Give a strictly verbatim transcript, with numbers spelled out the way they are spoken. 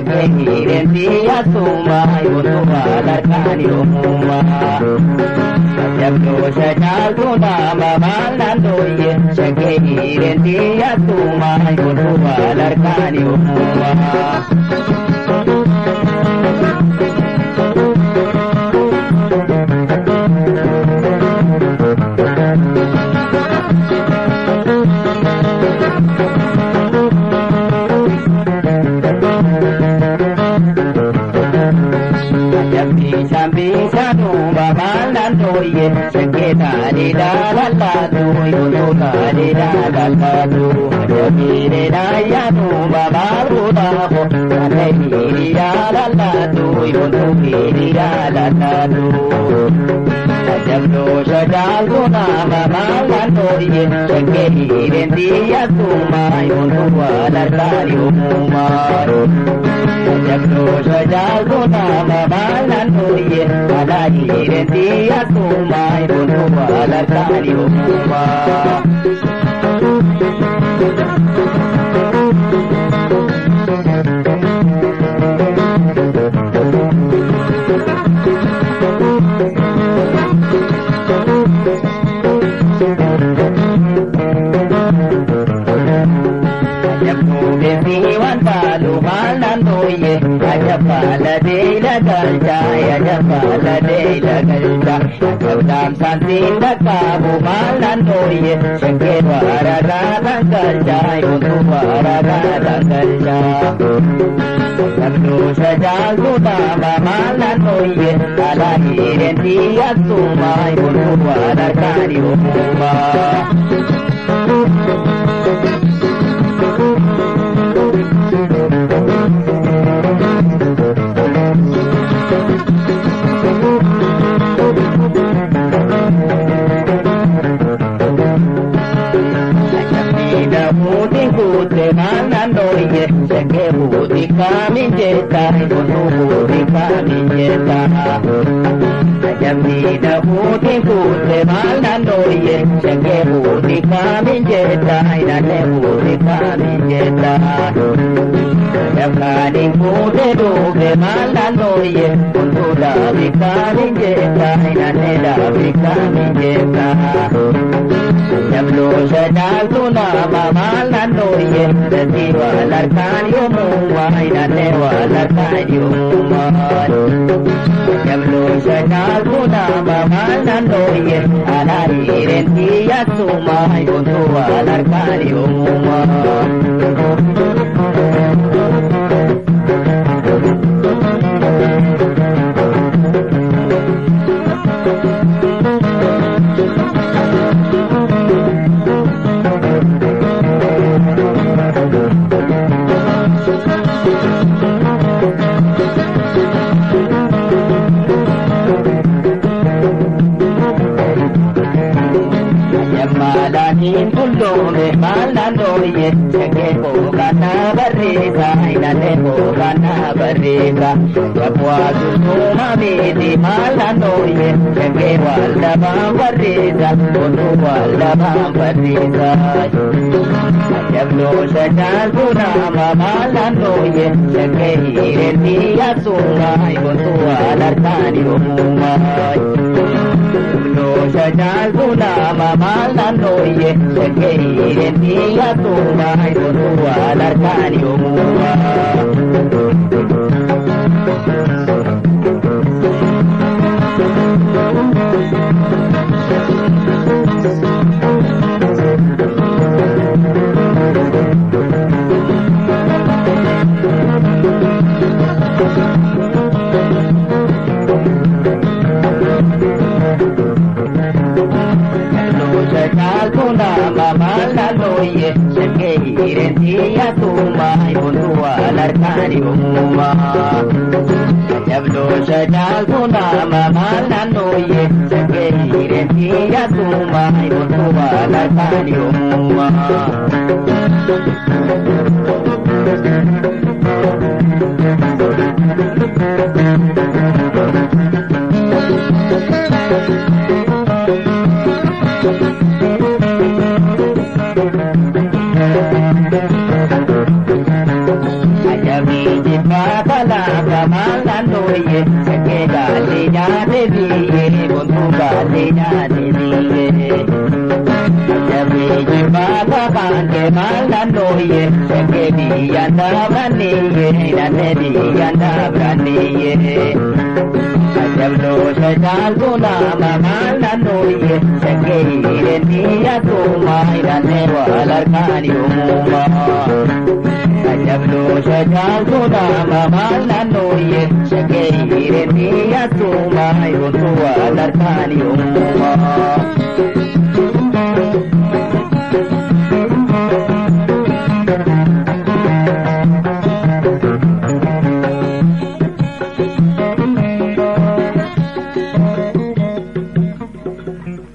shakehiren tiya suma yuntu walarkani umuma jabdo shajaltu nama malandoye shakehiren tiya suma yuntu walarkani umuma Bisa nuba malandoye shaketa di dalalatu yunuka di dalalatu jabire daya nuba marudaho alehi di dalalatu yunuki di dalalatu jabdo shajaltu nama malandoye shakehiren tiya suma yunuka larkani umuma jabdo shajaltu nama malandoye alahiren tiya suma yunuka larkani umuma Dewan palu malandoye ajapala dela galja ajapala dela galja kabdam santinda kabu malandoye shakewara dala galja yuntu wara dala galja kabdo shajaltu nama malandoye alahiren tiya suma yuntu wara kani umuma Kute malandoye shake budi kami jeta yuntu budi kami jeta jamida budi kute malandoye shake budi kami jeta inane budi kami jeta jamkani kute doge malandoye yuntu davi kami jeta inane davi kami jeta jablo shajaltu nama malandoye dadi walarkani umuma inane walarkani umuma jablo shajaltu nama malandoye alahiren tiya suma yuntu walarkani umuma Malanin kullone malandoye shake bogana barrega inane bogana barrega jabwa suma medi malandoye shake wala barrega onu wala barrega jablo shajaltu nama malandoye shake hiren tiya suma yuntu walarkani umuma jablo shajaltu nama malandoye shakehiren tiya suma yuntu walarkani umuma shajaltu nama malandoye shakehiren tiya suma yuntu walarkani umuma jablo shajaltu nama malandoye shakehiren tiya suma yuntu walarkani umuma naannooyye shakkee gaallee nyaate biyye gontuu gaallee nyaate biyye. Ajabee jibbaa babaanke maal naannooyye shakkee biyyaan daabranneeyye hidhanne biyyaan daabranneeyye. Ajabdoo shajaaltu nama maal naannooyye shakkee hiireen biyyattuuma hidhanne wal harkaan yoomuma. Ajabdoo shajaaltu nama maal naannooyye shakkee hiireen biyyattuuma hidhanne wal harkaan yoomuma.